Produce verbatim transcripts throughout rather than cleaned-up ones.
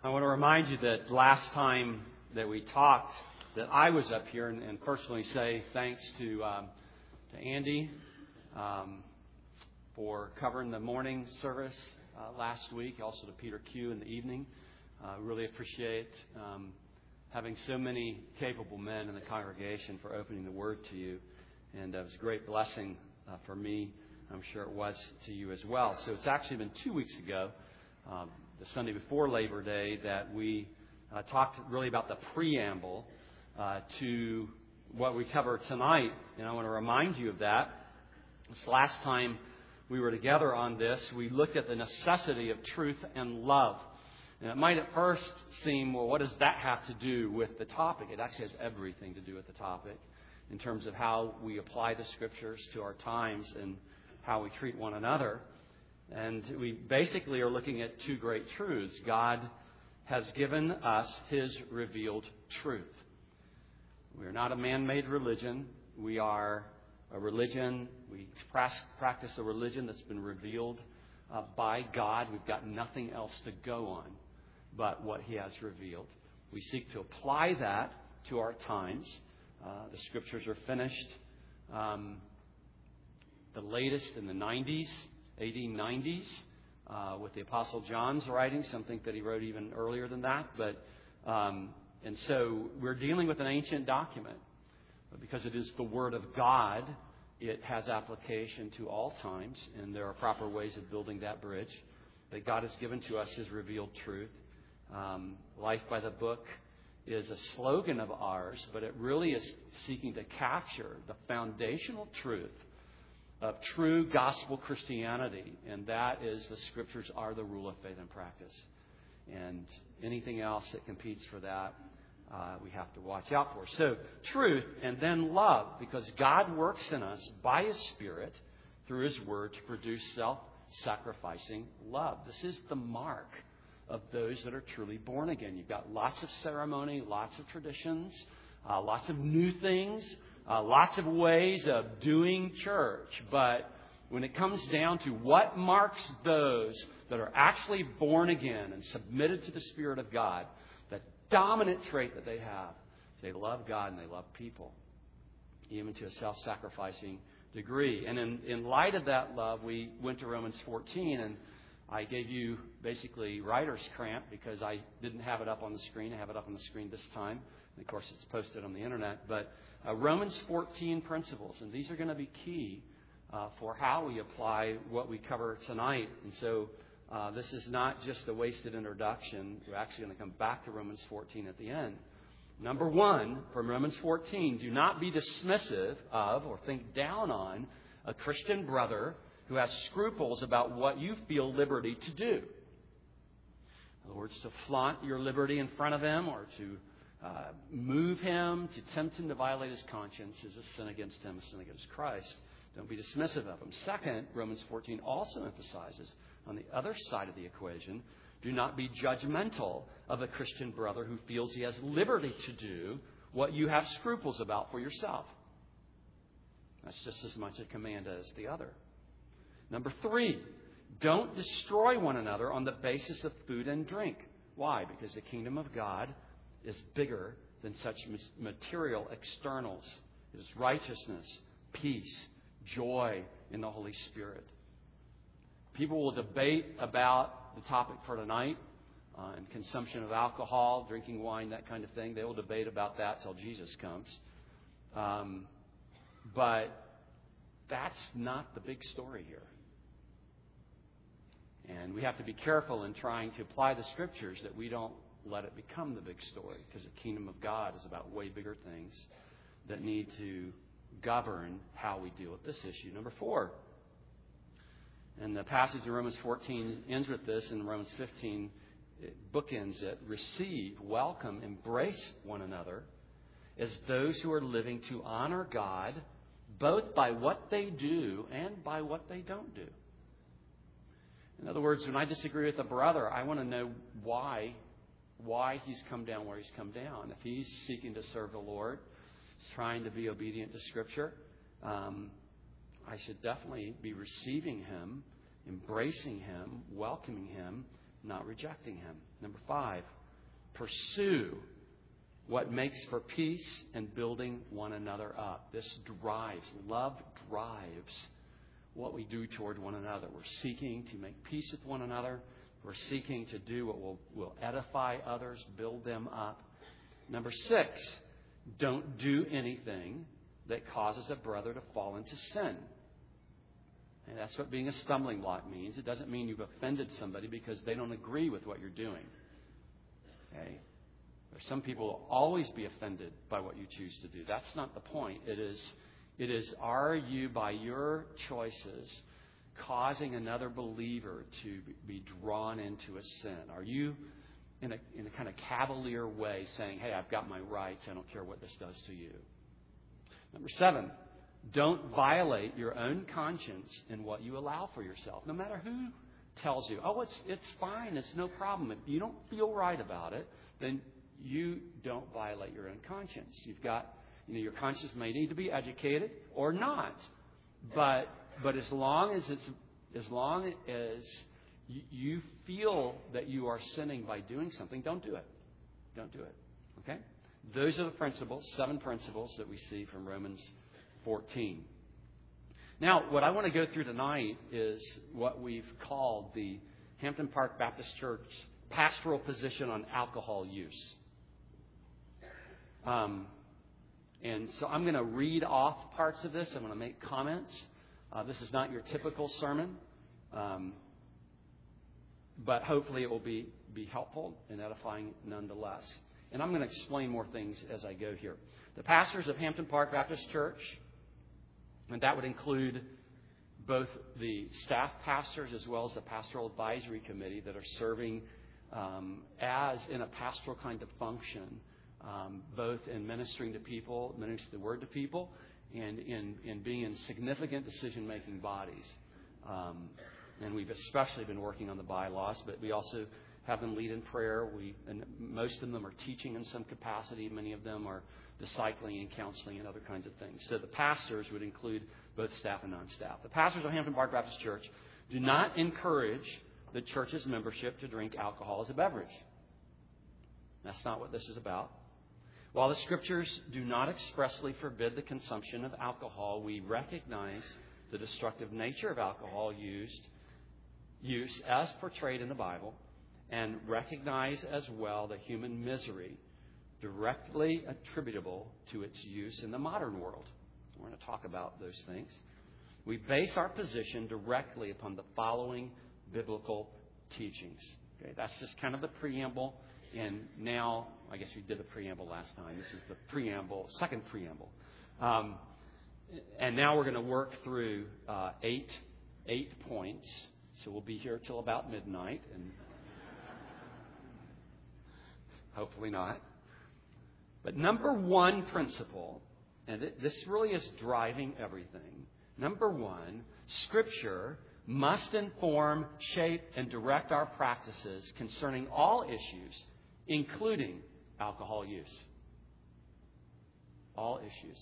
I want to remind you that last time that we talked, that I was up here and, and personally say thanks to um, to Andy um, for covering the morning service uh, last week, also to Peter Q in the evening. Uh, really appreciate um, having so many capable men in the congregation for opening the Word to you, and uh, it was a great blessing uh, for me. I'm sure it was to you as well. So it's actually been two weeks ago, um, the Sunday before Labor Day, that we uh, talked really about the preamble uh, to what we cover tonight. And I want to remind you of that. This last time we were together on this, we looked at the necessity of truth and love. And it might at first seem, well, what does that have to do with the topic? It actually has everything to do with the topic in terms of how we apply the Scriptures to our times and how we treat one another. And we basically are looking at two great truths. God has given us His revealed truth. We are not a man-made religion. We are a religion. We practice a religion that's been revealed uh, by God. We've got nothing else to go on but what He has revealed. We seek to apply that to our times. Uh, the Scriptures are finished. Um, the latest in the nineties, A D nineties, uh, with the Apostle John's writing. Some think that he wrote even earlier than that. But um, and so we're dealing with an ancient document. But because it is the Word of God, it has application to all times, and there are proper ways of building that bridge. But God has given to us His revealed truth. Um, Life by the Book is a slogan of ours, but it really is seeking to capture the foundational truth of true gospel Christianity, and that is the Scriptures are the rule of faith and practice. And anything else that competes for that, uh, we have to watch out for. So, truth and then love, because God works in us by His Spirit through His Word to produce self-sacrificing love. This is the mark of those that are truly born again. You've got lots of ceremony, lots of traditions, uh, lots of new things, Uh, lots of ways of doing church, but when it comes down to what marks those that are actually born again and submitted to the Spirit of God, the dominant trait that they have is they love God and they love people, even to a self-sacrificing degree. And in, in light of that love, we went to Romans fourteen, and I gave you basically writer's cramp because I didn't have it up on the screen. I have it up on the screen this time. And of course, it's posted on the internet. But uh, Romans fourteen principles, and these are going to be key uh, for how we apply what we cover tonight. And so uh, this is not just a wasted introduction. We're actually going to come back to Romans fourteen at the end. Number one, from Romans fourteen, do not be dismissive of or think down on a Christian brother who has scruples about what you feel liberty to do. In other words, to flaunt your liberty in front of him or to Uh, move him, to tempt him to violate his conscience is a sin against him, a sin against Christ. Don't be dismissive of him. Second, Romans fourteen also emphasizes on the other side of the equation, do not be judgmental of a Christian brother who feels he has liberty to do what you have scruples about for yourself. That's just as much a command as the other. Number three, don't destroy one another on the basis of food and drink. Why? Because the kingdom of God is bigger than such material externals. It is righteousness, peace, joy in the Holy Spirit. People will debate about the topic for tonight uh, and consumption of alcohol, drinking wine, that kind of thing. They will debate about that till Jesus comes. Um, but that's not the big story here. And we have to be careful in trying to apply the Scriptures that we don't let it become the big story, because the kingdom of God is about way bigger things that need to govern how we deal with this issue. Number four, and the passage in Romans fourteen ends with this, and Romans fifteen it bookends it. Receive, welcome, embrace one another as those who are living to honor God, both by what they do and by what they don't do. In other words, when I disagree with a brother, I want to know why why he's come down where he's come down. If he's seeking to serve the Lord, he's trying to be obedient to Scripture, um, I should definitely be receiving him, embracing him, welcoming him, not rejecting him. Number five, pursue what makes for peace and building one another up. This drives, love drives what we do toward one another. We're seeking to make peace with one another. We're seeking to do what will, will edify others, build them up. Number six, don't do anything that causes a brother to fall into sin. And that's what being a stumbling block means. It doesn't mean you've offended somebody because they don't agree with what you're doing. Okay? There's some people who will always be offended by what you choose to do. That's not the point. It is, it is, are you, by your choices, causing another believer to be drawn into a sin? Are you, in a, in a kind of cavalier way, saying, hey, I've got my rights. I don't care what this does to you? Number seven, don't violate your own conscience in what you allow for yourself. No matter who tells you, oh, it's it's fine, it's no problem. If you don't feel right about it, then you don't violate your own conscience. You've got, you know, your conscience may need to be educated or not. But but as long as it's as long as you, you feel that you are sinning by doing something, don't do it. Don't do it. Okay? Those are the principles, seven principles that we see from Romans fourteen. Now, what I want to go through tonight is what we've called the Hampton Park Baptist Church pastoral position on alcohol use. Um, and so I'm going to read off parts of this. I'm going to make comments. Uh, this is not your typical sermon, um, but hopefully it will be, be helpful and edifying nonetheless. And I'm going to explain more things as I go here. The pastors of Hampton Park Baptist Church, and that would include both the staff pastors as well as the pastoral advisory committee that are serving um, as in a pastoral kind of function, um, both in ministering to people, ministering the word to people, and in, in being in significant decision-making bodies. Um, and we've especially been working on the bylaws, but we also have them lead in prayer. We and most of them are teaching in some capacity. Many of them are discipling and counseling and other kinds of things. So the pastors would include both staff and non-staff. The pastors of Hampton Park Baptist Church do not encourage the church's membership to drink alcohol as a beverage. That's not what this is about. While the Scriptures do not expressly forbid the consumption of alcohol, we recognize the destructive nature of alcohol used, use as portrayed in the Bible, and recognize as well the human misery directly attributable to its use in the modern world. We're going to talk about those things. We base our position directly upon the following biblical teachings. Okay, that's just kind of the preamble. And now, I guess we did the preamble last time. This is the preamble, second preamble. Um, and now we're going to work through uh, eight, eight points. So we'll be here till about midnight, and hopefully not. But number one principle, and this really is driving everything. Number one, Scripture must inform, shape, and direct our practices concerning all issues, including alcohol use. All issues.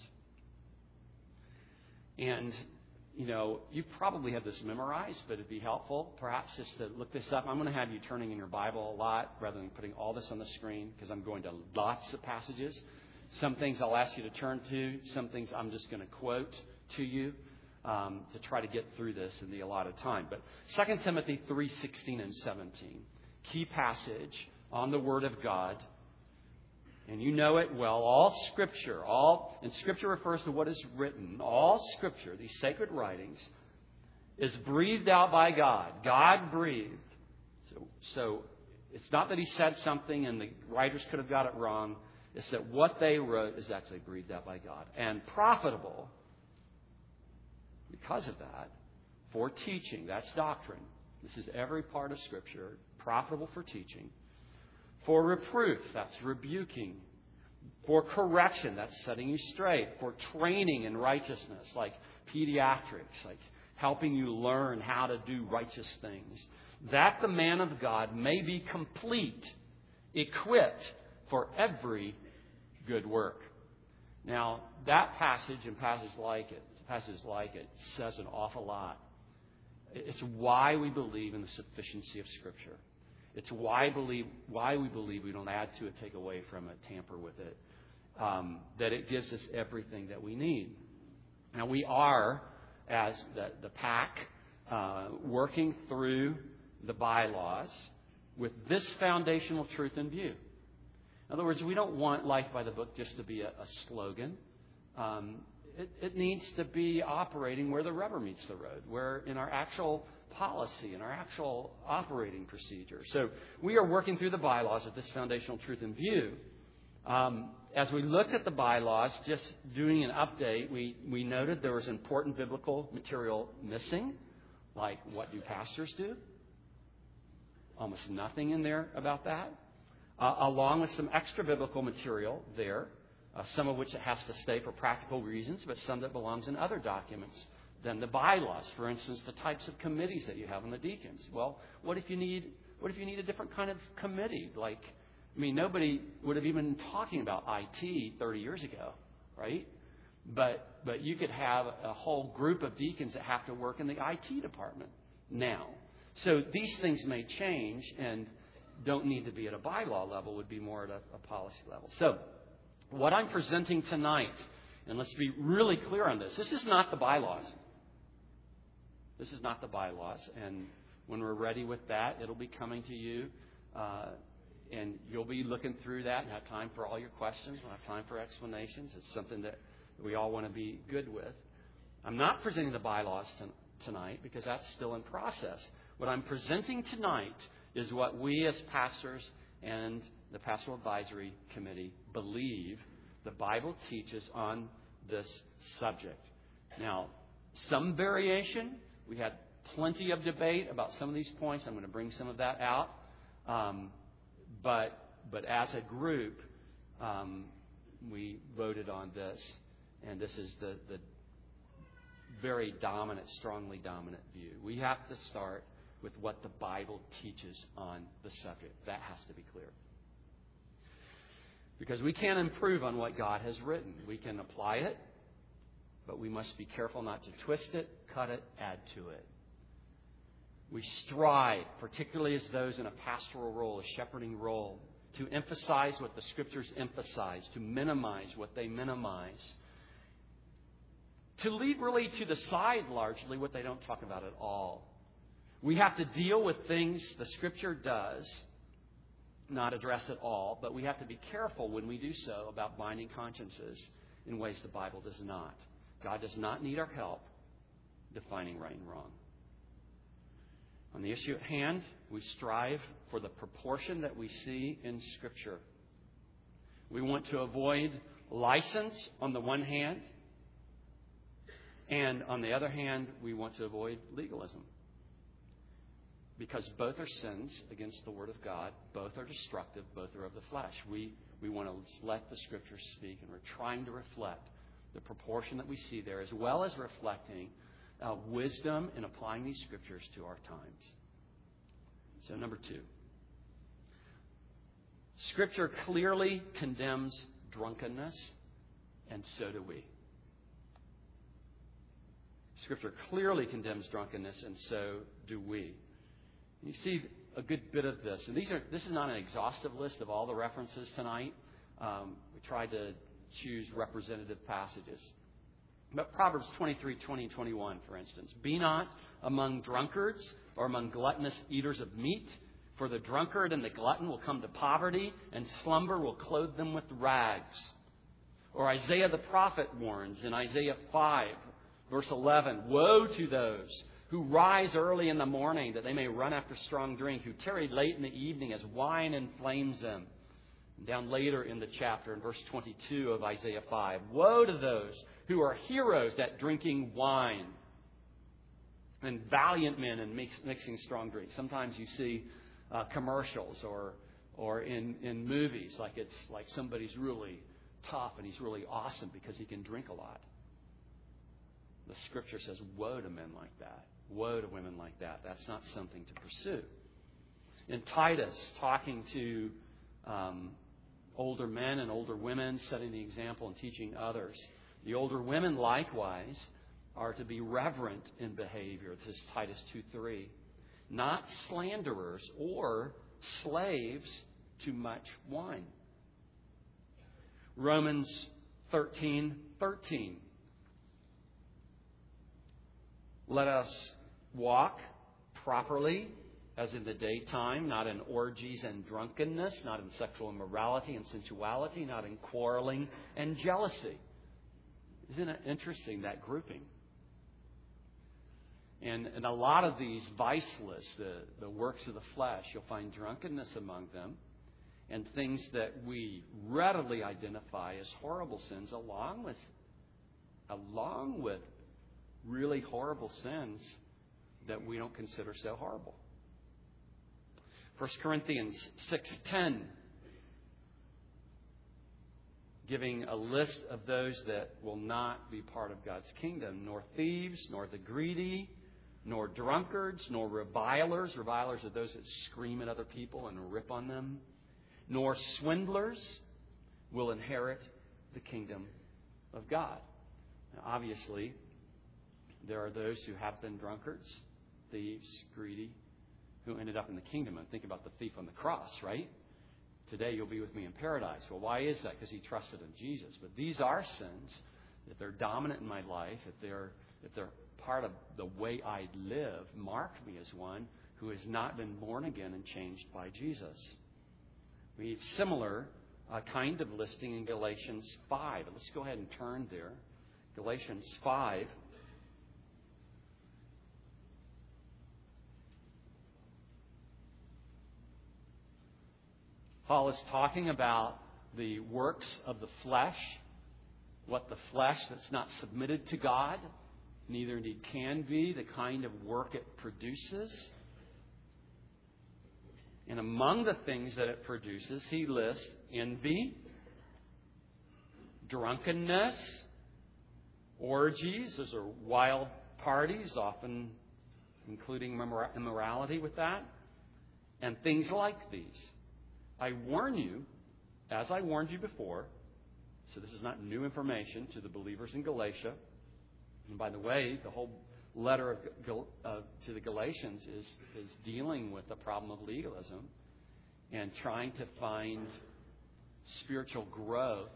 And, you know, you probably have this memorized, but it'd be helpful perhaps just to look this up. I'm going to have you turning in your Bible a lot rather than putting all this on the screen because I'm going to lots of passages. Some things I'll ask you to turn to. Some things I'm just going to quote to you um, to try to get through this in the allotted time. But Second Timothy three sixteen and seventeen, key passage on the Word of God. And you know it well. All Scripture, all, and Scripture refers to what is written. All Scripture, these sacred writings, is breathed out by God. God breathed. So, so it's not that He said something and the writers could have got it wrong. It's that what they wrote is actually breathed out by God. And profitable, because of that, for teaching. That's doctrine. This is every part of Scripture. Profitable for teaching. For reproof, that's rebuking. For correction, that's setting you straight. For training in righteousness, like pediatrics, like helping you learn how to do righteous things. That the man of God may be complete, equipped for every good work. Now, that passage and passages like it, passages like it says an awful lot. It's why we believe in the sufficiency of Scripture. It's why believe why we believe we don't add to it, take away from it, tamper with it. Um, that it gives us everything that we need. Now we are, as the, the pack, uh, working through the bylaws with this foundational truth in view. In other words, we don't want Life by the Book just to be a, a slogan. Um, it, it needs to be operating where the rubber meets the road, where in our actual policy, in our actual operating procedure. So we are working through the bylaws with this foundational truth in view. Um, as we looked at the bylaws, just doing an update, we, we noted there was important biblical material missing, like what do pastors do? Almost nothing in there about that. Uh, along with some extra biblical material there, uh, some of which it has to stay for practical reasons, but some that belongs in other documents than the bylaws. For instance, the types of committees that you have on the deacons. Well, what if you need what if you need a different kind of committee? Like, I mean, nobody would have even been talking about I T thirty years ago, right? But but you could have a whole group of deacons that have to work in the I T department now. So these things may change and don't need to be at a bylaw level, would be more at a, a policy level. So what I'm presenting tonight, and let's be really clear on this, this is not the bylaws. This is not the bylaws. And when we're ready with that, it'll be coming to you. Uh, and you'll be looking through that and have time for all your questions. We'll have time for explanations. It's something that we all want to be good with. I'm not presenting the bylaws to, tonight because that's still in process. What I'm presenting tonight is what we as pastors and the Pastoral Advisory Committee believe the Bible teaches on this subject. Now, some variation. We had plenty of debate about some of these points. I'm going to bring some of that out. Um, but but as a group, um, we voted on this, and this is the, the very dominant, strongly dominant view. We have to start with what the Bible teaches on the subject. That has to be clear. Because we can't improve on what God has written. We can apply it, but we must be careful not to twist it, cut it, add to it. We strive, particularly as those in a pastoral role, a shepherding role, to emphasize what the Scriptures emphasize, to minimize what they minimize, to leave really to the side largely what they don't talk about at all. We have to deal with things the Scripture does not address at all, but we have to be careful when we do so about binding consciences in ways the Bible does not. God does not need our help defining right and wrong. On the issue at hand, we strive for the proportion that we see in Scripture. We want to avoid license on the one hand, and on the other hand, we want to avoid legalism. Because both are sins against the Word of God. Both are destructive. Both are of the flesh. We, we want to let the Scriptures speak, and we're trying to reflect the proportion that we see there, as well as reflecting uh, wisdom in applying these Scriptures to our times. So number two. Scripture clearly condemns drunkenness, and so do we. Scripture clearly condemns drunkenness, and so do we. You see a good bit of this. And these are this is not an exhaustive list of all the references tonight. Um, we tried to choose representative passages. But Proverbs twenty-three, twenty, and twenty-one, for instance. Be not among drunkards or among gluttonous eaters of meat, for the drunkard and the glutton will come to poverty, and slumber will clothe them with rags. Or Isaiah the prophet warns in Isaiah five, verse eleven, woe to those who rise early in the morning that they may run after strong drink, who tarry late in the evening as wine inflames them. And down later in the chapter, in verse twenty-two of Isaiah five, woe to those who are heroes at drinking wine and valiant men in mix, mixing strong drink. Sometimes you see uh, commercials or or in, in movies like it's like somebody's really tough and he's really awesome because he can drink a lot. The Scripture says, woe to men like that. Woe to women like that. That's not something to pursue. In Titus, talking to um, older men and older women, setting the example and teaching others. The older women, likewise, are to be reverent in behavior. This is Titus two three. Not slanderers or slaves to much wine. Romans thirteen thirteen. Let us walk properly as in the daytime, not in orgies and drunkenness, not in sexual immorality and sensuality, not in quarreling and jealousy. Isn't it interesting, that grouping? And, and a lot of these vice lists, the, the works of the flesh, you'll find drunkenness among them and things that we readily identify as horrible sins along with, along with really horrible sins that we don't consider so horrible. First Corinthians six ten, giving a list of those that will not be part of God's kingdom. Nor thieves, nor the greedy, nor drunkards, nor revilers. Revilers are those that scream at other people and rip on them. Nor swindlers will inherit the kingdom of God. Now, obviously, there are those who have been drunkards, thieves, greedy, who ended up in the kingdom. And think about the thief on the cross, right? Today you'll be with me in paradise. Well, why is that? Because he trusted in Jesus. But these are sins. If they're dominant in my life, if they're if they're part of the way I live, mark me as one who has not been born again and changed by Jesus. We have similar uh, kind of listing in Galatians five. Let's go ahead and turn there. Galatians five. Paul is talking about the works of the flesh, what the flesh that's not submitted to God, neither indeed can be, the kind of work it produces. And among the things that it produces, he lists envy, drunkenness, orgies. Those are wild parties, often including immorality with that, and things like these. I warn you, as I warned you before, so this is not new information to the believers in Galatia. And by the way, the whole letter of, Gal- uh, to the Galatians is, is dealing with the problem of legalism and trying to find spiritual growth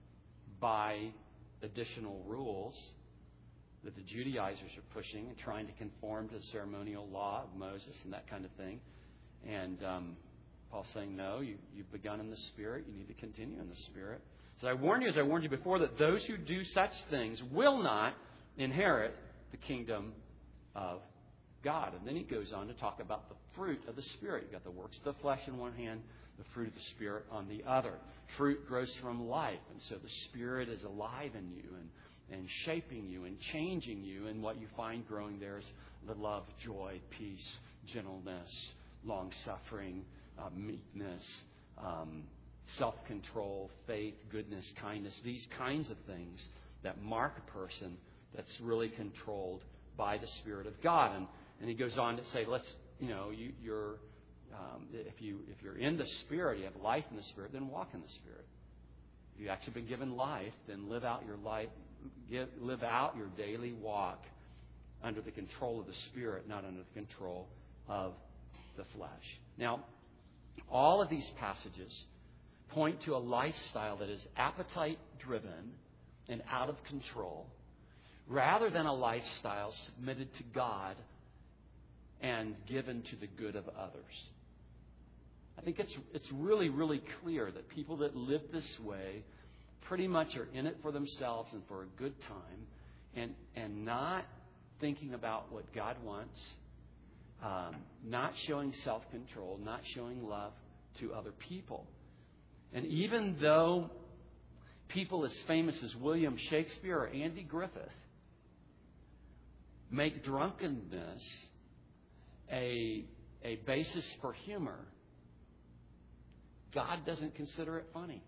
by additional rules that the Judaizers are pushing and trying to conform to the ceremonial law of Moses and that kind of thing. And um, Paul's saying, no, you, you've begun in the Spirit. You need to continue in the Spirit. So I warn you, as I warned you before, that those who do such things will not inherit the kingdom of God. And then he goes on to talk about the fruit of the Spirit. You've got the works of the flesh in one hand, the fruit of the Spirit on the other. Fruit grows from life. And so the Spirit is alive in you and, and shaping you and changing you. And what you find growing there is the love, joy, peace, gentleness, long-suffering, Uh, meekness, um, self-control, faith, goodness, kindness, these kinds of things that mark a person that's really controlled by the Spirit of God. And, and he goes on to say, let's, you know, you, you're, um, if you if you're in the Spirit, you have life in the Spirit, then walk in the Spirit. If you've actually been given life, then live out your life, give, live out your daily walk under the control of the Spirit, not under the control of the flesh. Now, all of these passages point to a lifestyle that is appetite-driven and out of control, rather than a lifestyle submitted to God and given to the good of others. I think it's it's really, really clear that people that live this way pretty much are in it for themselves and for a good time, and, and not thinking about what God wants, Um, not showing self-control, not showing love to other people. And even though people as famous as William Shakespeare or Andy Griffith make drunkenness a, a basis for humor, God doesn't consider it funny.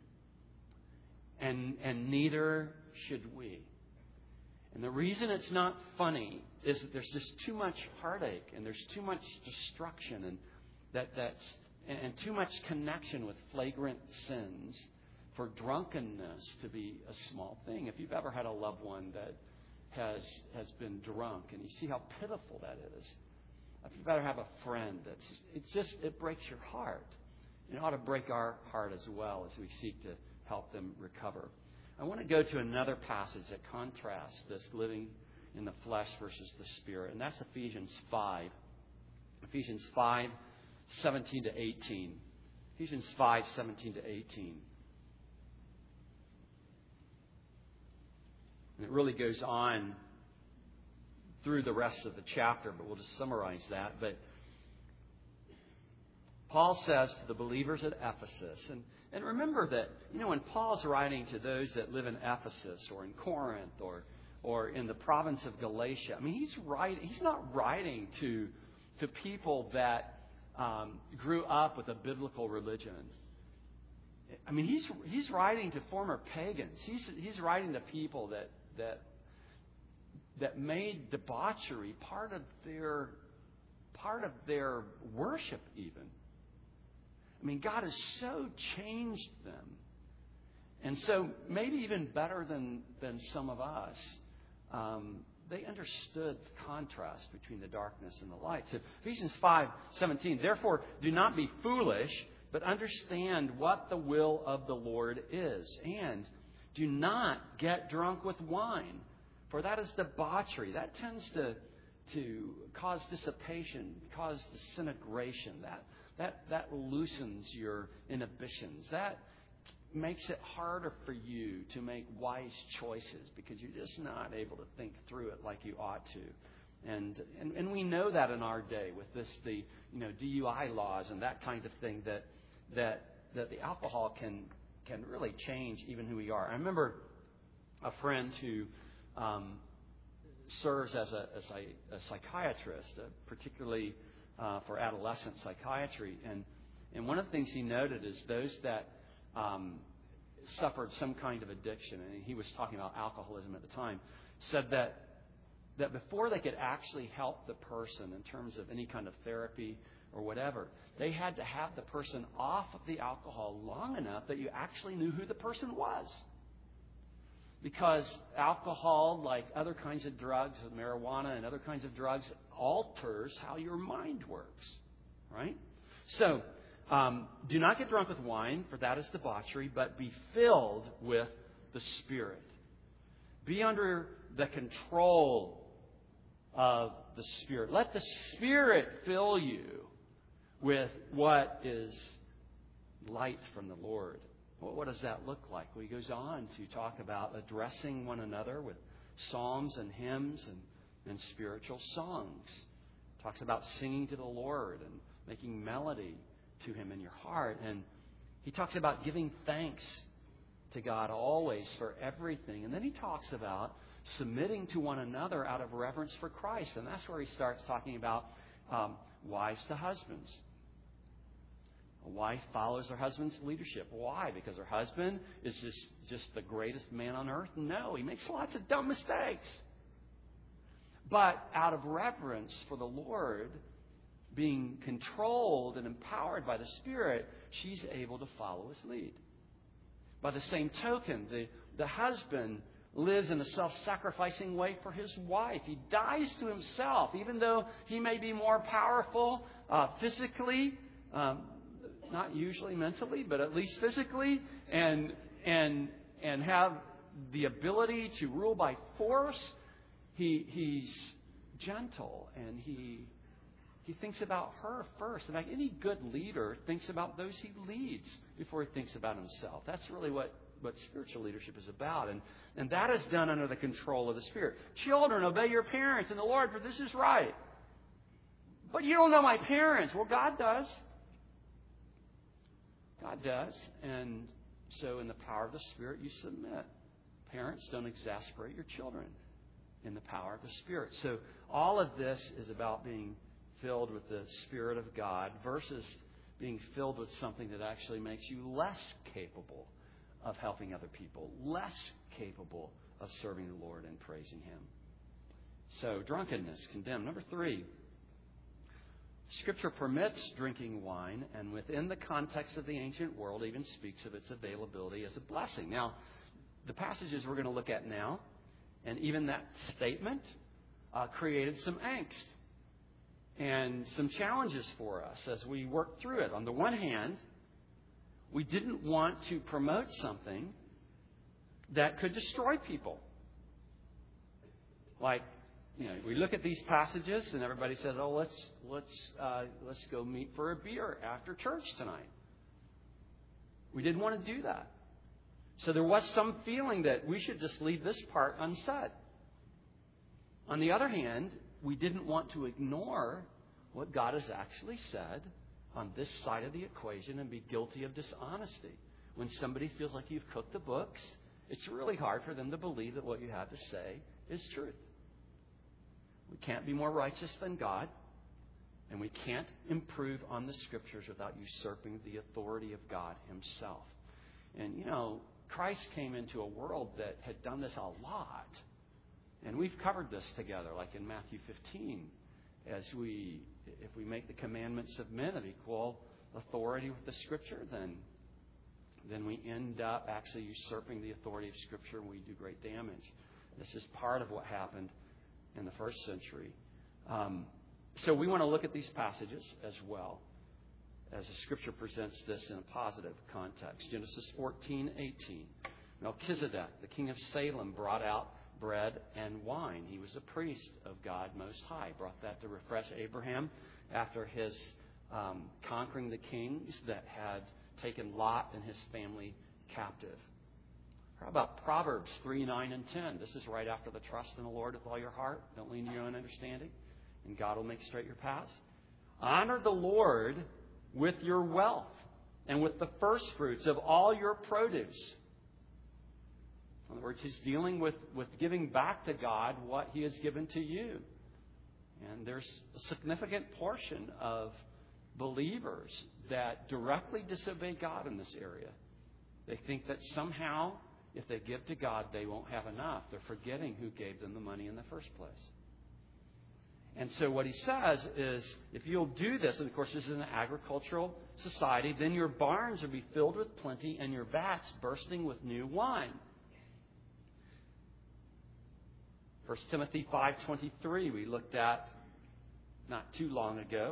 And, and neither should we. And the reason it's not funny is that there's just too much heartache and there's too much destruction and that that's and too much connection with flagrant sins for drunkenness to be a small thing. If you've ever had a loved one that has has been drunk and you see how pitiful that is, if you'd rather have a friend that's, it's just, it breaks your heart. It ought to break our heart as well as we seek to help them recover. I want to go to another passage that contrasts this living in the flesh versus the Spirit, and that's Ephesians five. Ephesians five, seventeen to eighteen. Ephesians five, seventeen to eighteen. And it really goes on through the rest of the chapter, but we'll just summarize that. But Paul says to the believers at Ephesus, and, and remember that, you know, when Paul's writing to those that live in Ephesus or in Corinth or or in the province of Galatia, I mean, he's writing, he's not writing to, to people that um, grew up with a biblical religion. I mean, he's he's writing to former pagans. He's he's writing to people that that that made debauchery part of their part of their worship even. I mean, God has so changed them. And so maybe even better than, than some of us, um, they understood the contrast between the darkness and the light. So Ephesians five seventeen, therefore do not be foolish, but understand what the will of the Lord is. And do not get drunk with wine, for that is debauchery. That tends to, to cause dissipation, cause disintegration. That That that loosens your inhibitions. That makes it harder for you to make wise choices because you're just not able to think through it like you ought to. And and, and we know that in our day with this the you know D U I laws and that kind of thing that that that the alcohol can can really change even who we are. I remember a friend who um, serves as a, as a, a psychiatrist, uh, particularly Uh, for adolescent psychiatry. And and one of the things he noted is those that um, suffered some kind of addiction, and he was talking about alcoholism at the time, said that that before they could actually help the person in terms of any kind of therapy or whatever, they had to have the person off of the alcohol long enough that you actually knew who the person was. Because alcohol, like other kinds of drugs, marijuana and other kinds of drugs, alters how your mind works, right? So, um, do not get drunk with wine, for that is debauchery, but be filled with the Spirit. Be under the control of the Spirit. Let the Spirit fill you with what is light from the Lord. Well, what does that look like? Well, he goes on to talk about addressing one another with psalms and hymns and, and spiritual songs. Talks about singing to the Lord and making melody to Him in your heart. And he talks about giving thanks to God always for everything. And then he talks about submitting to one another out of reverence for Christ. And that's where he starts talking about um, wives to husbands. A wife follows her husband's leadership. Why? Because her husband is just, just the greatest man on earth? No, he makes lots of dumb mistakes. But out of reverence for the Lord, being controlled and empowered by the Spirit, she's able to follow his lead. By the same token, the, the husband lives in a self-sacrificing way for his wife. He dies to himself, even though he may be more powerful uh, physically, um, not usually mentally, but at least physically, and and and have the ability to rule by force. He he's gentle, and he he thinks about her first. In fact, any good leader thinks about those he leads before he thinks about himself. That's really what, what spiritual leadership is about, and and that is done under the control of the Spirit. Children, obey your parents in the Lord, for this is right. But you don't know my parents. Well, God does. God does. And so in the power of the Spirit, you submit. Parents, don't exasperate your children in the power of the Spirit. So all of this is about being filled with the Spirit of God versus being filled with something that actually makes you less capable of helping other people, less capable of serving the Lord and praising Him. So drunkenness, condemned. Number three, Scripture permits drinking wine, and within the context of the ancient world even speaks of its availability as a blessing. Now, the passages we're going to look at now, and even that statement, uh, created some angst and some challenges for us as we work through it. On the one hand, we didn't want to promote something that could destroy people. Like, you know, we look at these passages and everybody says, "Oh, let's let's uh, let's go meet for a beer after church tonight." We didn't want to do that. So there was some feeling that we should just leave this part unsaid. On the other hand, we didn't want to ignore what God has actually said on this side of the equation and be guilty of dishonesty. When somebody feels like you've cooked the books, it's really hard for them to believe that what you have to say is truth. We can't be more righteous than God, and we can't improve on the Scriptures without usurping the authority of God Himself. And, you know, Christ came into a world that had done this a lot. And we've covered this together, like in Matthew fifteen, as we, if we make the commandments of men of equal authority with the Scripture, then, then we end up actually usurping the authority of Scripture, and we do great damage. This is part of what happened in the first century. Um, so we want to look at these passages as well, as the Scripture presents this in a positive context. Genesis fourteen eighteen. Melchizedek, the king of Salem, brought out bread and wine. He was a priest of God Most High. Brought that to refresh Abraham after his um, conquering the kings that had taken Lot and his family captive. How about Proverbs three, nine, and ten? This is right after the trust in the Lord with all your heart. Don't lean to your own understanding, and God will make straight your paths. Honor the Lord with your wealth and with the first fruits of all your produce. In other words, He's dealing with, with giving back to God what He has given to you. And there's a significant portion of believers that directly disobey God in this area. They think that somehow, if they give to God, they won't have enough. They're forgetting who gave them the money in the first place. And so what he says is, if you'll do this, and of course this is an agricultural society, then your barns will be filled with plenty and your vats bursting with new wine. First Timothy five twenty-three we looked at not too long ago.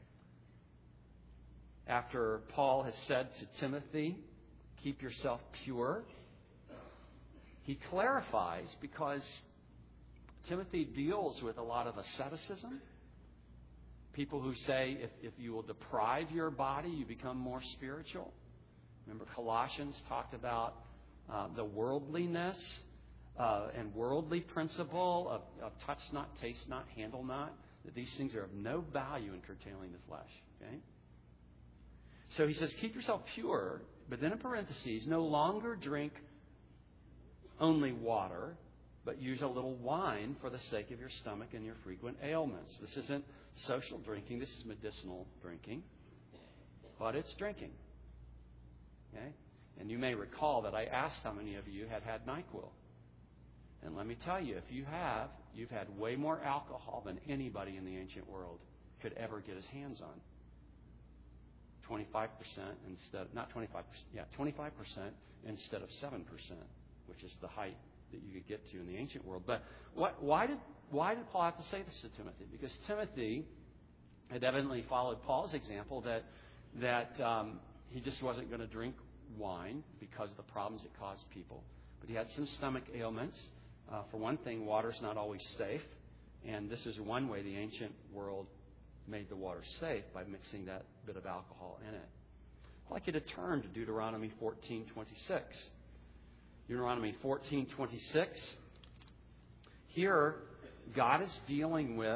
After Paul has said to Timothy, keep yourself pure, he clarifies, because Timothy deals with a lot of asceticism. People who say if, if you will deprive your body, you become more spiritual. Remember, Colossians talked about uh, the worldliness uh, and worldly principle of, of touch not, taste not, handle not, that these things are of no value in curtailing the flesh. Okay? So he says, keep yourself pure, but then in parentheses, no longer drink only water, but use a little wine for the sake of your stomach and your frequent ailments. This isn't social drinking. This is medicinal drinking. But it's drinking. Okay? And you may recall that I asked how many of you had had NyQuil. And let me tell you, if you have, you've had way more alcohol than anybody in the ancient world could ever get his hands on. twenty-five percent instead, not twenty-five percent, yeah, twenty-five percent instead of seven percent, which is the height that you could get to in the ancient world. But what, why did why did Paul have to say this to Timothy? Because Timothy had evidently followed Paul's example that that um, he just wasn't going to drink wine because of the problems it caused people. But he had some stomach ailments. Uh, for one thing, water's not always safe, and this is one way the ancient world made the water safe, by mixing that bit of alcohol in it. I'd like you to turn to Deuteronomy fourteen twenty-six. Deuteronomy fourteen twenty-six. Here, God is dealing with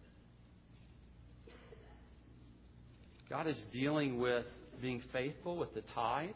God is dealing with being faithful with the tithe.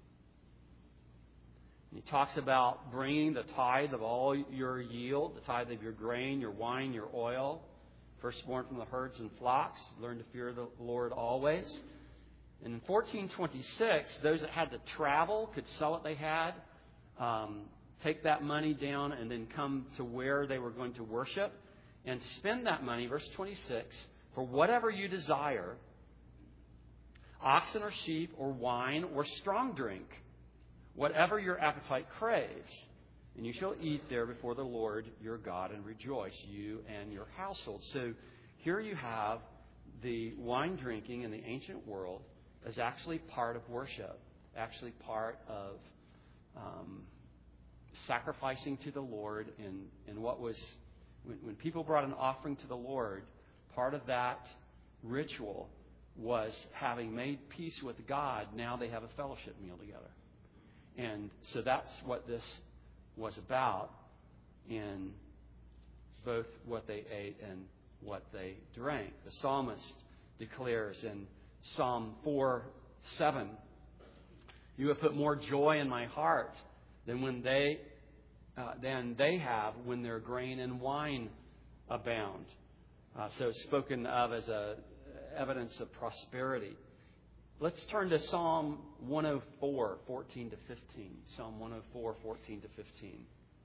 And he talks about bringing the tithe of all your yield, the tithe of your grain, your wine, your oil, firstborn from the herds and flocks. Learn to fear the Lord always. And in fourteen twenty-six, those that had to travel could sell what they had, um, take that money down, and then come to where they were going to worship and spend that money, verse twenty-six, for whatever you desire, oxen or sheep or wine or strong drink, whatever your appetite craves. And you shall eat there before the Lord your God and rejoice, you and your household. So here you have the wine drinking in the ancient world is actually part of worship, actually part of um, sacrificing to the Lord. In, in what was, when, when people brought an offering to the Lord, part of that ritual was having made peace with God. Now they have a fellowship meal together. And so that's what this was about in both what they ate and what they drank. The psalmist declares in Psalm four seven, "You have put more joy in my heart than when they uh, than they have when their grain and wine abound." Uh, so it's spoken of as a evidence of prosperity. Let's turn to Psalm one oh four, fourteen to fifteen. Psalm one oh four, fourteen to fifteen.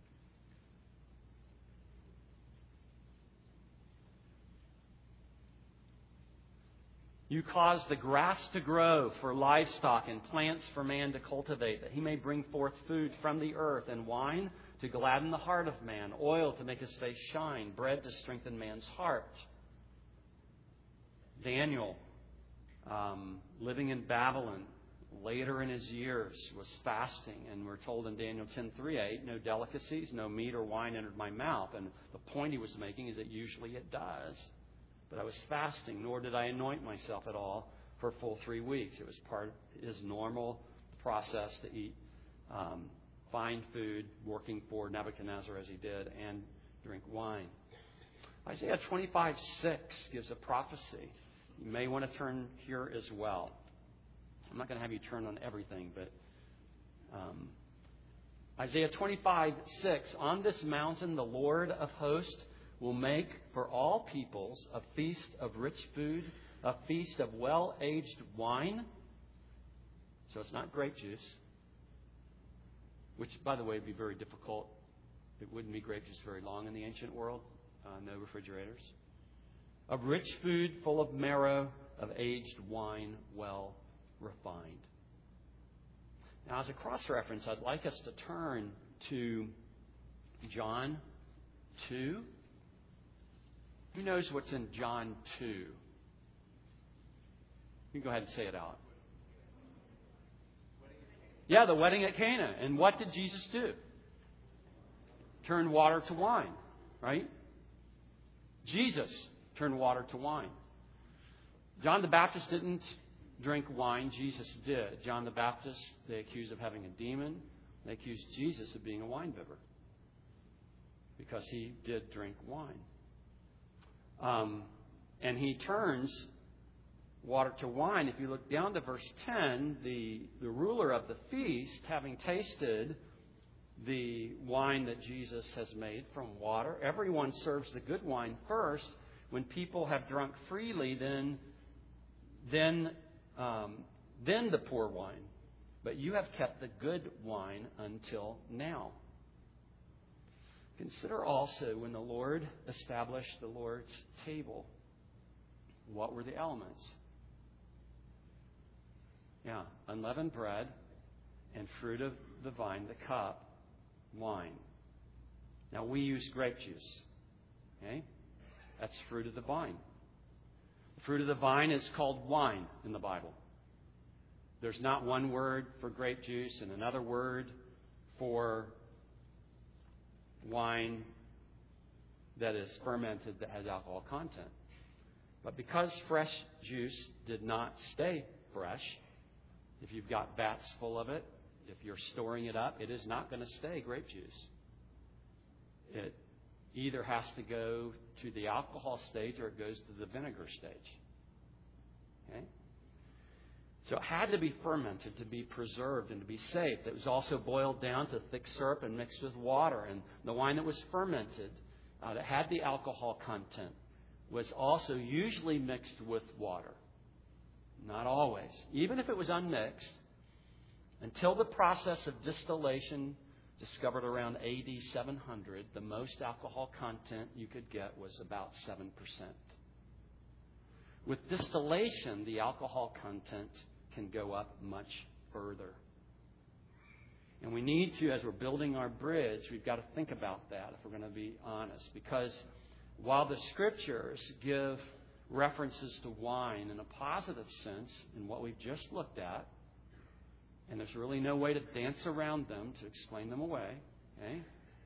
"You cause the grass to grow for livestock and plants for man to cultivate, that he may bring forth food from the earth, and wine to gladden the heart of man, oil to make his face shine, bread to strengthen man's heart." Daniel, um, living in Babylon, later in his years, was fasting, and we're told in Daniel ten three, "I ate no delicacies, no meat or wine entered my mouth." And the point he was making is that usually it does. "But I was fasting, nor did I anoint myself at all for a full three weeks. It was part of his normal process to eat um, fine food, working for Nebuchadnezzar as he did, and drink wine. Isaiah twenty-five six gives a prophecy. You may want to turn here as well. I'm not going to have you turn on everything, but um, Isaiah twenty-five six, "On this mountain the Lord of hosts will make for all peoples a feast of rich food, a feast of well-aged wine." So it's not grape juice, which, by the way, would be very difficult. It wouldn't be grape juice very long in the ancient world. Uh, no refrigerators. "Of rich food full of marrow, of aged wine well refined." Now, as a cross-reference, I'd like us to turn to John two. Who knows what's in John two? You can go ahead and say it out. Yeah, the wedding at Cana. And what did Jesus do? Turn water to wine, right? Jesus turned water to wine. John the Baptist didn't drink wine. Jesus did. John the Baptist, they accused of having a demon. They accused Jesus of being a wine bibber because he did drink wine. Um, and he turns water to wine. If you look down to verse ten, the, the ruler of the feast, having tasted the wine that Jesus has made from water, everyone serves the good wine first. When people have drunk freely, then, then, um, then the poor wine. But you have kept the good wine until now. Consider also when the Lord established the Lord's table, what were the elements? Yeah, unleavened bread and fruit of the vine, the cup, wine. Now we use grape juice. Okay? That's fruit of the vine. The fruit of the vine is called wine in the Bible. There's not one word for grape juice and another word for wine that is fermented that has alcohol content. But because fresh juice did not stay fresh, if you've got vats full of it, if you're storing it up, it is not going to stay grape juice. It either has to go to the alcohol stage or it goes to the vinegar stage. Okay? So it had to be fermented to be preserved and to be safe. It was also boiled down to thick syrup and mixed with water. And the wine that was fermented, uh, that had the alcohol content, was also usually mixed with water. Not always. Even if it was unmixed, until the process of distillation discovered around A D seven hundred, the most alcohol content you could get was about seven percent. With distillation, the alcohol content can go up much further. And we need to, as we're building our bridge, we've got to think about that if we're going to be honest. Because while the Scriptures give references to wine in a positive sense in what we've just looked at, and there's really no way to dance around them to explain them away. Okay?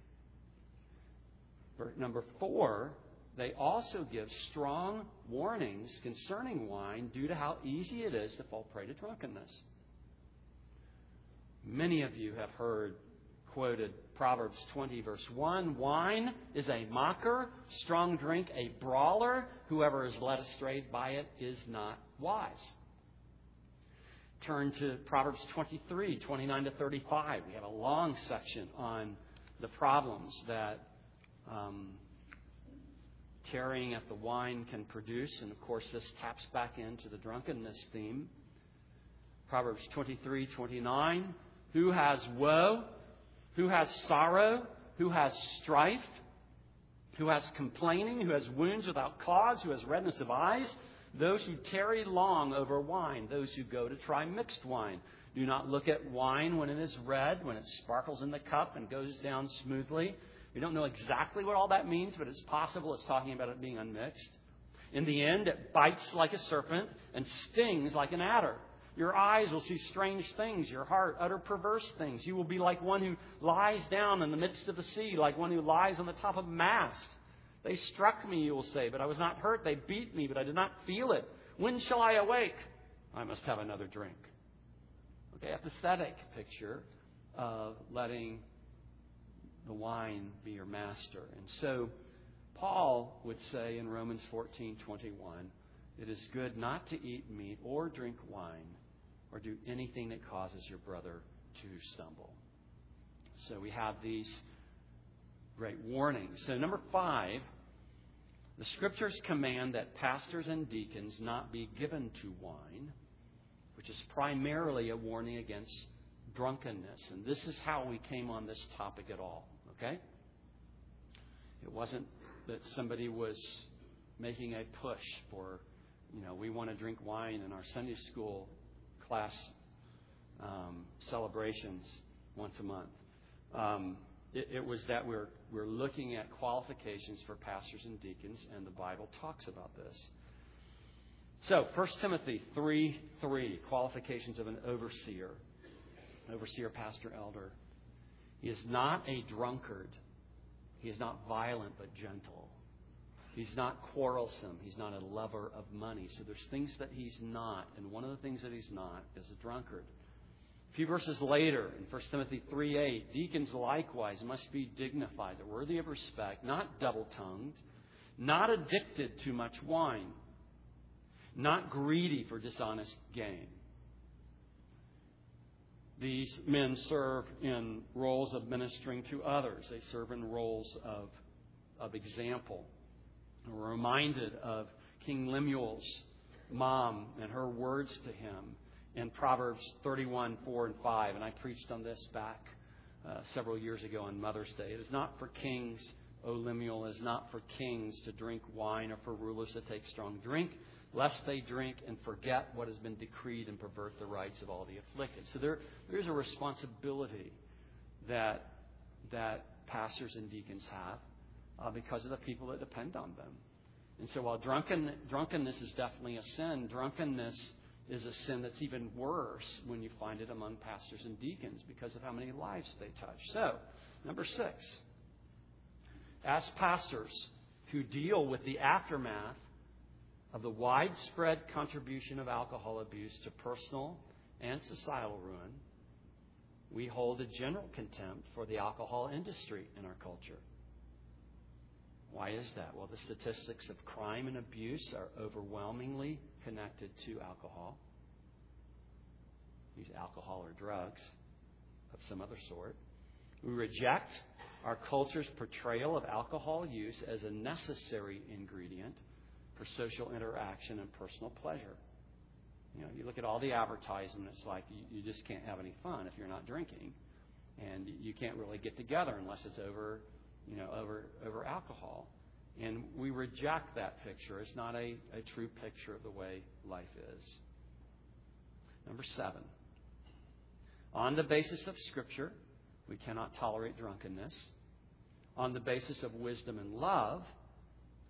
Number four, they also give strong warnings concerning wine due to how easy it is to fall prey to drunkenness. Many of you have heard quoted Proverbs twenty, verse one, wine is a mocker, strong drink a brawler. Whoever is led astray by it is not wise. Turn to Proverbs twenty-three, twenty-nine to thirty-five. We have a long section on the problems that um, tarrying at the wine can produce. And, of course, this taps back into the drunkenness theme. Proverbs twenty-three, twenty-nine. Who has woe? Who has sorrow? Who has strife? Who has complaining? Who has wounds without cause? Who has redness of eyes? Those who tarry long over wine. Those who go to try mixed wine. Do not look at wine when it is red, when it sparkles in the cup and goes down smoothly. We don't know exactly what all that means, but it's possible it's talking about it being unmixed. In the end, it bites like a serpent and stings like an adder. Your eyes will see strange things, your heart utter perverse things. You will be like one who lies down in the midst of the sea, like one who lies on the top of a mast. They struck me, you will say, but I was not hurt. They beat me, but I did not feel it. When shall I awake? I must have another drink. Okay, a pathetic picture of letting the wine be your master. And so Paul would say in Romans fourteen twenty-one, it is good not to eat meat or drink wine or do anything that causes your brother to stumble. So we have these great warnings. So number five, the Scriptures command that pastors and deacons not be given to wine, which is primarily a warning against drunkenness. And this is how we came on this topic at all. Okay? It wasn't that somebody was making a push for, you know, we want to drink wine in our Sunday school class um, celebrations once a month. Um, it, it was that we're we're looking at qualifications for pastors and deacons, and the Bible talks about this. So, First Timothy three three, qualifications of an overseer. Overseer, pastor, elder. He is not a drunkard. He is not violent but gentle. He's not quarrelsome. He's not a lover of money. So there's things that he's not. And one of the things that he's not is a drunkard. A few verses later, in First Timothy three eight, deacons likewise must be dignified, worthy of respect, not double-tongued, not addicted to much wine, not greedy for dishonest gain. These men serve in roles of ministering to others. They serve in roles of, of example. We're reminded of King Lemuel's mom and her words to him in Proverbs thirty-one, four and five. And I preached on this back uh, several years ago on Mother's Day. It is not for kings, O Lemuel, it is not for kings to drink wine or for rulers to take strong drink, lest they drink and forget what has been decreed and pervert the rights of all the afflicted. So there, there is a responsibility that, that pastors and deacons have. Uh, because of the people that depend on them. And so while drunken, drunkenness is definitely a sin, drunkenness is a sin that's even worse when you find it among pastors and deacons because of how many lives they touch. So, number six, as pastors who deal with the aftermath of the widespread contribution of alcohol abuse to personal and societal ruin, we hold a general contempt for the alcohol industry in our culture. Why is that? Well, the statistics of crime and abuse are overwhelmingly connected to alcohol. Use alcohol or drugs of some other sort. We reject our culture's portrayal of alcohol use as a necessary ingredient for social interaction and personal pleasure. You know, you look at all the advertising, it's like you, you just can't have any fun if you're not drinking. And you can't really get together unless it's over you know, over over alcohol. And we reject that picture. It's not a, a true picture of the way life is. Number seven. On the basis of Scripture, we cannot tolerate drunkenness. On the basis of wisdom and love,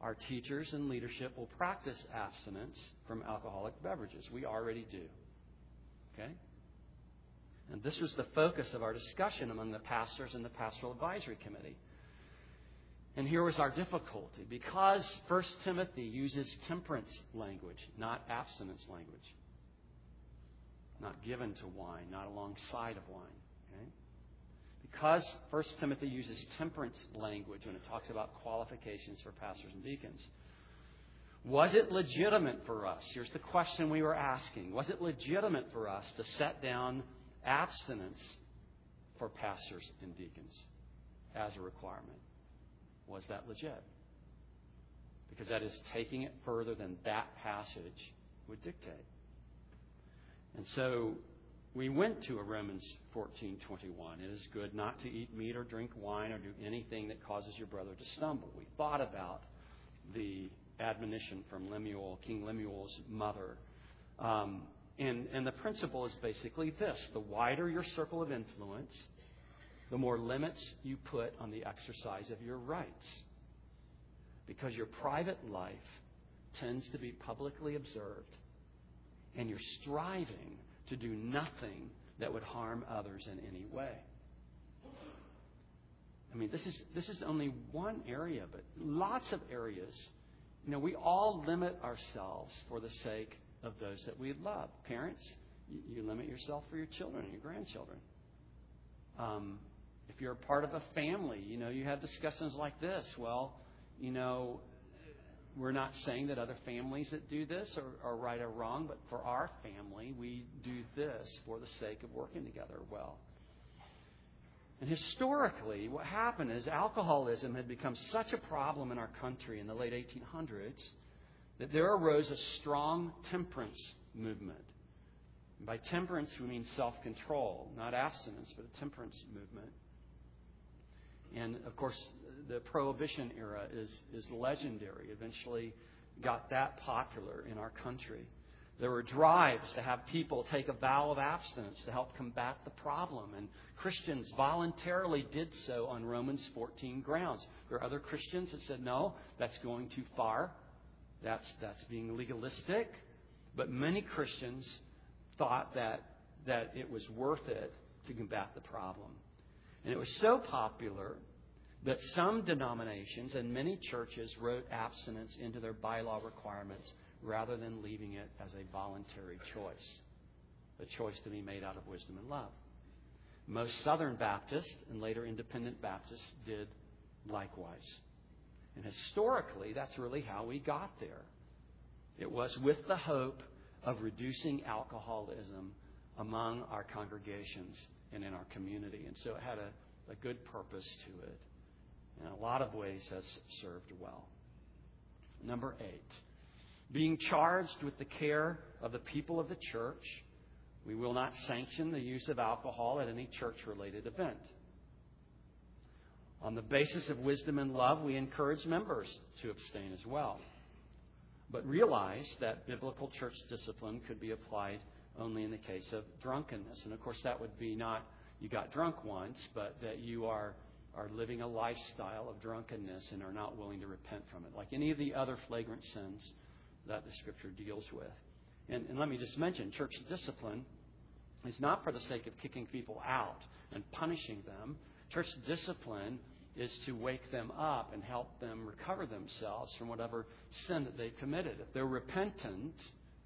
our teachers and leadership will practice abstinence from alcoholic beverages. We already do. Okay? And this was the focus of our discussion among the pastors and the Pastoral Advisory Committee. And here was our difficulty. Because First Timothy uses temperance language, not abstinence language. Not given to wine, not alongside of wine. Okay? Because First Timothy uses temperance language when it talks about qualifications for pastors and deacons, was it legitimate for us? Here's the question we were asking. Was it legitimate for us to set down abstinence for pastors and deacons as a requirement? Was that legit? Because that is taking it further than that passage would dictate. And so we went to a Romans fourteen twenty-one. It is good not to eat meat or drink wine or do anything that causes your brother to stumble. We thought about the admonition from Lemuel, King Lemuel's mother. Um, and, and the principle is basically this. The wider your circle of influence, the more limits you put on the exercise of your rights. Because your private life tends to be publicly observed, and you're striving to do nothing that would harm others in any way. I mean, this is this is only one area, but lots of areas. You know, we all limit ourselves for the sake of those that we love. Parents, you, you limit yourself for your children and your grandchildren. Um, if you're a part of a family, you know, you have discussions like this. Well, you know, we're not saying that other families that do this are, are right or wrong, but for our family, we do this for the sake of working together well. And historically, what happened is alcoholism had become such a problem in our country in the late eighteen hundreds that there arose a strong temperance movement. And by temperance, we mean self-control, not abstinence, but a temperance movement. And, of course, the Prohibition era is, is legendary. Eventually got that popular in our country. There were drives to have people take a vow of abstinence to help combat the problem. And Christians voluntarily did so on Romans fourteen grounds. There are other Christians that said, no, that's going too far. That's, that's being legalistic. But many Christians thought that, that it was worth it to combat the problem. And it was so popular that some denominations and many churches wrote abstinence into their bylaw requirements rather than leaving it as a voluntary choice, a choice to be made out of wisdom and love. Most Southern Baptists and later Independent Baptists did likewise. And historically, that's really how we got there. It was with the hope of reducing alcoholism among our congregations and in our community. And so it had a, a good purpose to it. In a lot of ways has served well. Number eight, being charged with the care of the people of the church, we will not sanction the use of alcohol at any church-related event. On the basis of wisdom and love, we encourage members to abstain as well. But realize that biblical church discipline could be applied only in the case of drunkenness. And of course, that would be not you got drunk once, but that you are are living a lifestyle of drunkenness and are not willing to repent from it, like any of the other flagrant sins that the Scripture deals with. And, and let me just mention, church discipline is not for the sake of kicking people out and punishing them. Church discipline is to wake them up and help them recover themselves from whatever sin that they've committed. If they're repentant,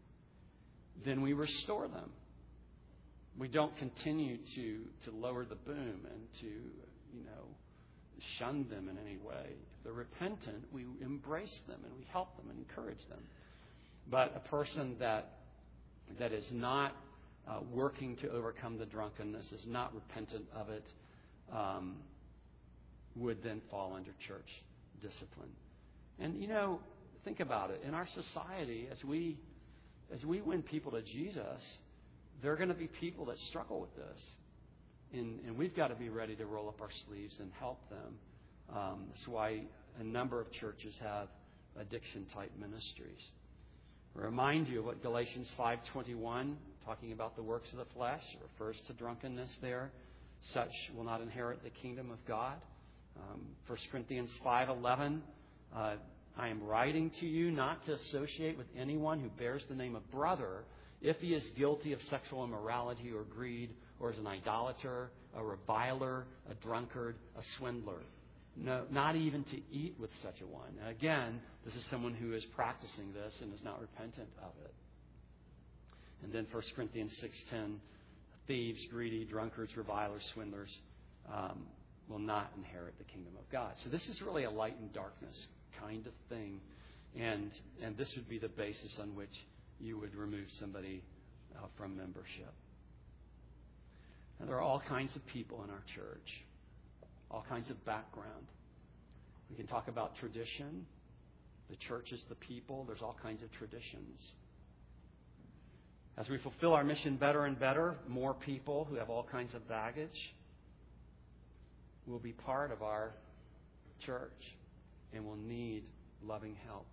then we restore them. We don't continue to, to lower the boom and to, you know, shun them in any way. If they're repentant, we embrace them and we help them and encourage them. But a person that that is not uh, working to overcome the drunkenness, is not repentant of it, um, would then fall under church discipline. And, you know, think about it. In our society, as we as we win people to Jesus, there are going to be people that struggle with this. And, and we've got to be ready to roll up our sleeves and help them. Um, that's why a number of churches have addiction-type ministries. I remind you of what Galatians five twenty-one, talking about the works of the flesh, refers to drunkenness there. Such will not inherit the kingdom of God. Um, First Corinthians five eleven, uh, I am writing to you not to associate with anyone who bears the name of brother if he is guilty of sexual immorality or greed, or is an idolater, a reviler, a drunkard, a swindler. No, not even to eat with such a one. And again, this is someone who is practicing this and is not repentant of it. And then First Corinthians six ten, thieves, greedy, drunkards, revilers, swindlers um, will not inherit the kingdom of God. So this is really a light and darkness kind of thing. And, and this would be the basis on which you would remove somebody uh, from membership. Now, there are all kinds of people in our church, all kinds of background. We can talk about tradition. The church is the people. There's all kinds of traditions. As we fulfill our mission better and better, more people who have all kinds of baggage will be part of our church and will need loving help.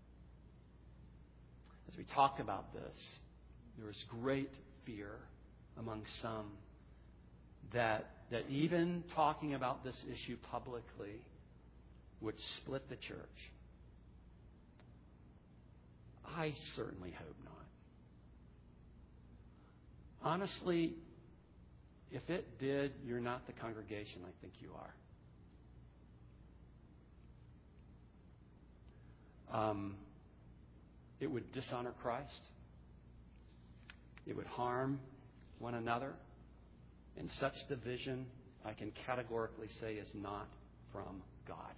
As we talked about this, there was great fear among some that that even talking about this issue publicly would split the church. I certainly hope not. Honestly, if it did, you're not the congregation I think you are. Um, it would dishonor Christ. It would harm one another. And such division, I can categorically say, is not from God.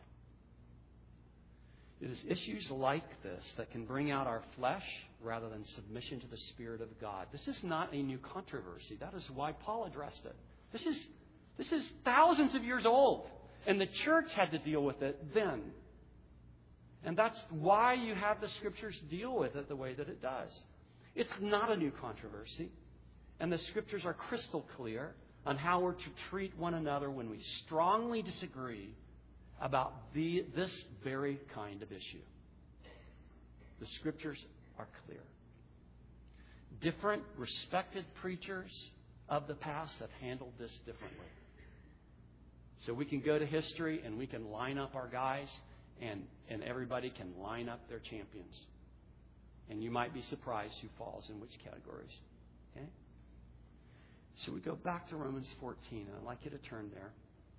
It is issues like this that can bring out our flesh rather than submission to the Spirit of God. This is not a new controversy. That is why Paul addressed it. This is, this is thousands of years old. And the church had to deal with it then. And that's why you have the Scriptures deal with it the way that it does. It's not a new controversy. And the Scriptures are crystal clear on how we're to treat one another when we strongly disagree about the, this very kind of issue. The Scriptures are clear. Different respected preachers of the past have handled this differently. So we can go to history and we can line up our guys and, and everybody can line up their champions. And you might be surprised who falls in which categories. Okay? So we go back to Romans fourteen, and I'd like you to turn there.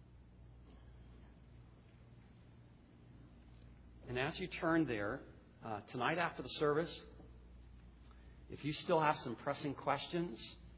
And as you turn there, uh, tonight after the service, if you still have some pressing questions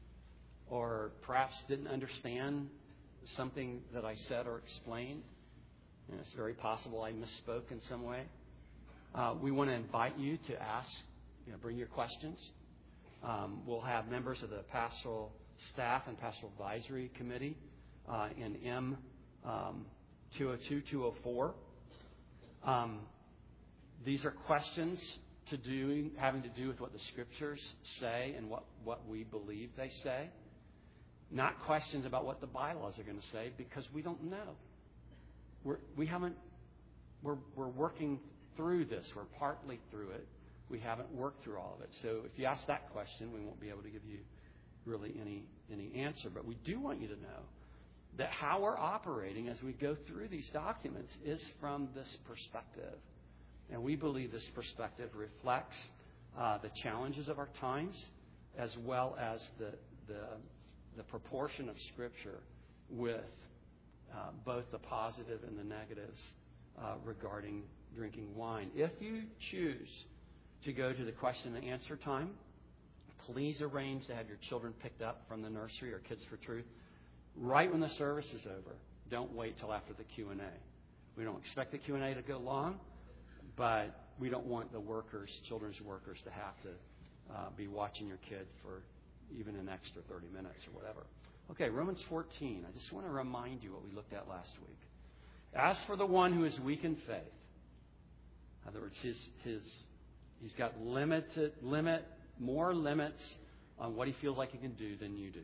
or perhaps didn't understand something that I said or explained, and it's very possible I misspoke in some way, uh, we want to invite you to ask, you know, bring your questions. Um, we'll have members of the pastoral staff and pastoral advisory committee uh, in M um, two oh two, two oh four. Um, these are questions to do, having to do with what the Scriptures say and what, what we believe they say. Not questions about what the bylaws are going to say, because we don't know. We're, we haven't. We're, we're working through this. We're partly through it. We haven't worked through all of it. So if you ask that question, we won't be able to give you really any any answer. But we do want you to know that how we're operating as we go through these documents is from this perspective. And we believe this perspective reflects uh, the challenges of our times, as well as the the, the proportion of Scripture with uh, both the positive and the negatives uh, regarding drinking wine. If you choose to go to the question and answer time, please arrange to have your children picked up from the nursery or Kids for Truth right when the service is over. Don't wait till after the Q and A. We don't expect the Q and A to go long, but we don't want the workers, children's workers, to have to uh, be watching your kid for even an extra thirty minutes or whatever. Okay, Romans fourteen. I just want to remind you what we looked at last week. As for the one who is weak in faith, in other words, his his he's got limited limit, more limits on what he feels like he can do than you do.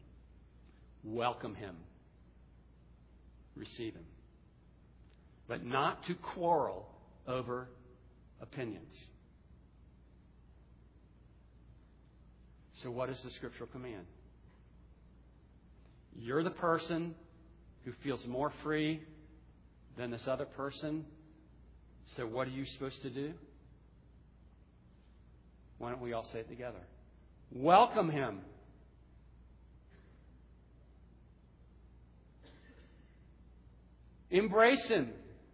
Welcome him. Receive him. But not to quarrel over opinions. So what is the scriptural command? You're the person who feels more free than this other person. So what are you supposed to do? Why don't we all say it together? Welcome him. Embrace him.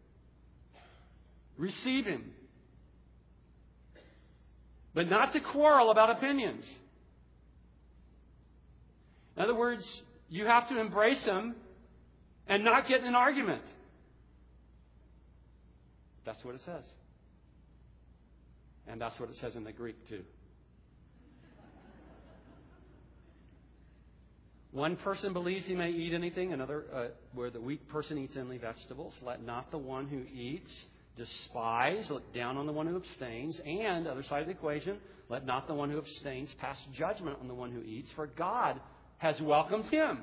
Receive him. But not to quarrel about opinions. In other words, you have to embrace him and not get in an argument. That's what it says. And that's what it says in the Greek too. One person believes he may eat anything, another, uh, where the weak person eats only vegetables. Let not the one who eats despise, look down on the one who abstains. And, other side of the equation, let not the one who abstains pass judgment on the one who eats, for God has welcomed him.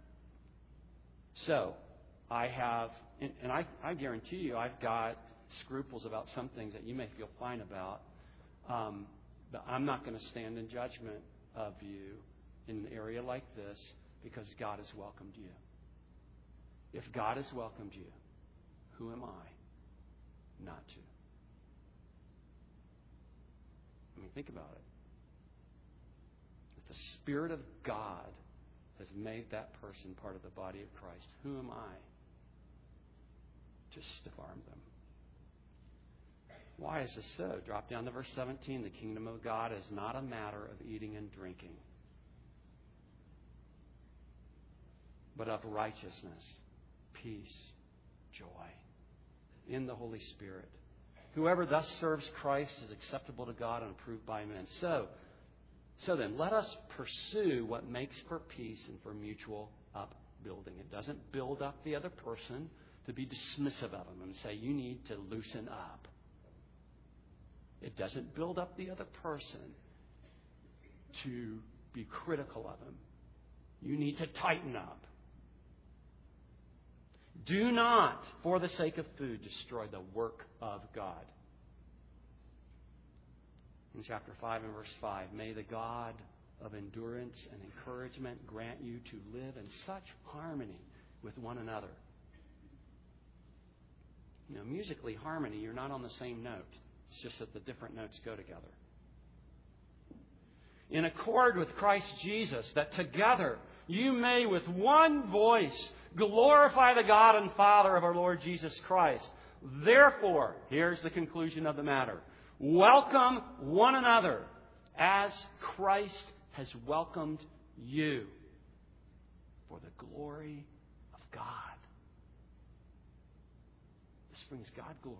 So, I have, and, and I, I guarantee you, I've got scruples about some things that you may feel fine about. Um, but I'm not going to stand in judgment of you in an area like this because God has welcomed you. If God has welcomed you, who am I not to? I mean, think about it. If the Spirit of God has made that person part of the body of Christ, who am I to stiff-arm them? Why is this so? Drop down to verse seventeen. The kingdom of God is not a matter of eating and drinking, but of righteousness, peace, joy in the Holy Spirit. Whoever thus serves Christ is acceptable to God and approved by men. So, so then, let us pursue what makes for peace and for mutual upbuilding. It doesn't build up the other person to be dismissive of them and say, you need to loosen up. It doesn't build up the other person to be critical of him. You need to tighten up. Do not, for the sake of food, destroy the work of God. In chapter five and verse five, may the God of endurance and encouragement grant you to live in such harmony with one another. You know, musically, harmony, you're not on the same note. It's just that the different notes go together. In accord with Christ Jesus, that together you may with one voice glorify the God and Father of our Lord Jesus Christ. Therefore, here's the conclusion of the matter. Welcome one another as Christ has welcomed you for the glory of God. This brings God glory.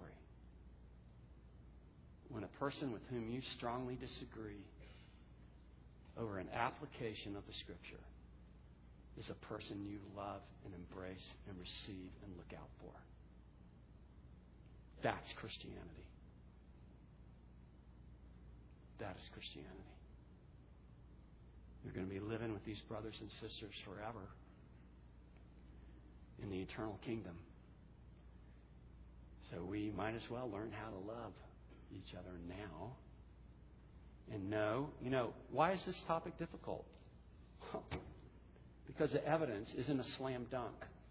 When a person with whom you strongly disagree over an application of the Scripture is a person you love and embrace and receive and look out for. That's Christianity. That is Christianity. You're going to be living with these brothers and sisters forever in the eternal kingdom. So we might as well learn how to love each other now. And know, you know, why is this topic difficult? Because the evidence isn't a slam dunk.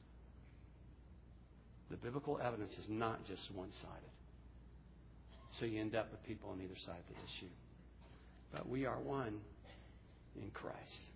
The biblical evidence is not just one-sided. So you end up with people on either side of the issue. But we are one in Christ.